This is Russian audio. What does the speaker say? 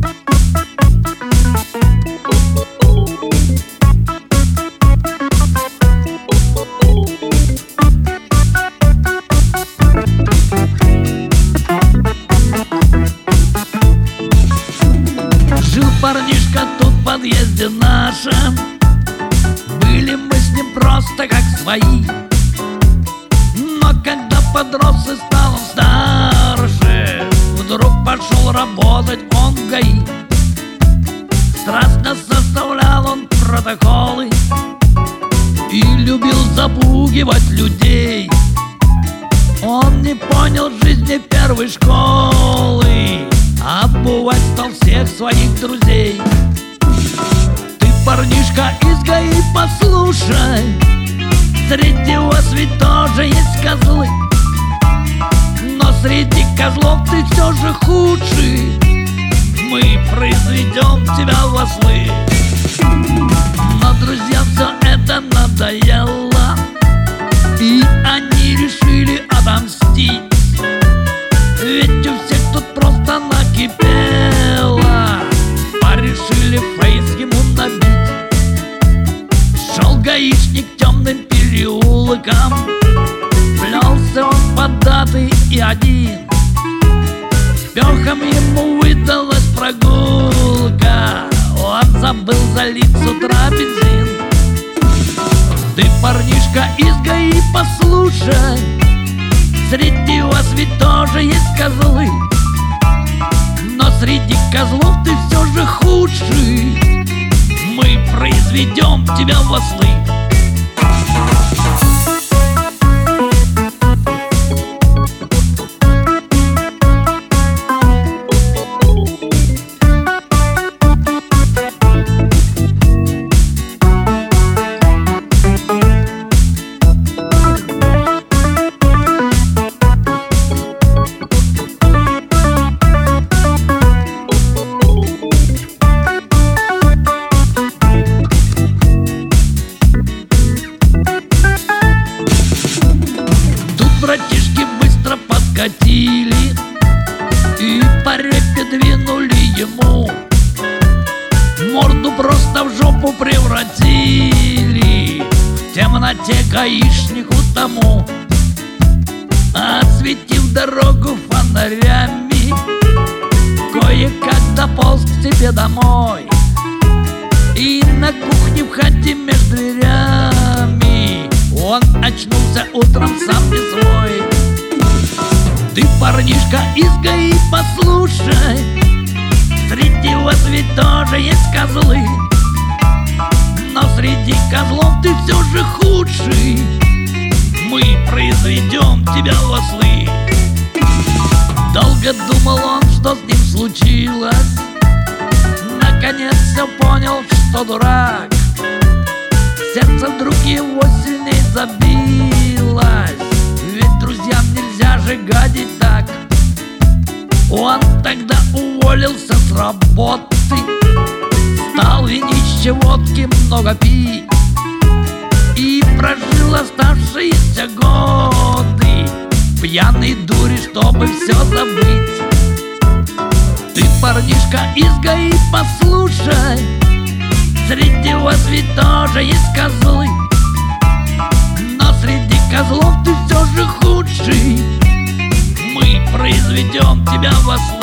Жил парнишка тут в подъезде нашем, были мы с ним просто как свои. Но когда подрос и стал он старше, вдруг пошел работать он в ГАИ. Страстно составлял он протоколы и любил запугивать людей. Он не понял жизни первой школы, обувать стал всех своих друзей. Ты, парнишка из ГАИ, послушай, среди вас ведь тоже есть козлы. Но среди козлов ты все же худший, мы произведем тебя в ослы. Но друзьям все это надоело, и они решили отомстить. Ведь у всех тут просто накипело, порешили фейс ему набить. Шел гаишник темным переулком, плелся он поддатый и один. Пехом ему выдалась прогулка, он забыл залить с утра бензин. Ты, парнишка из ГАИ, послушай, среди вас ведь тоже есть козлы. Но среди козлов ты все же худший, мы произведем тебя в ослы. Братишки быстро подкатили и по репе двинули ему. Морду просто в жопу превратили, в темноте гаишнику тому. Осветив дорогу фонарями, кое-как дополз к себе домой. И на кухне в хате между дверями он очнулся утром сам не свой. Ты, парнишка из ГАИ, послушай, среди вас ведь тоже есть козлы. Но среди козлов ты все же худший, мы произведем тебя в ослы. Долго думал он, что с ним случилось, наконец все понял, что дурак. Сердце вдруг его сильней забилось, ведь друзьям нельзя же гадить так. Он тогда уволился с работы, стал винища водки много пить и прожил оставшиеся годы пьяной дури, чтобы все забыть. Ты, парнишка из ГАИ, послушай, среди вас ведь тоже есть козлы. Но среди козлов ты все же худший, мы произведем тебя в ослы.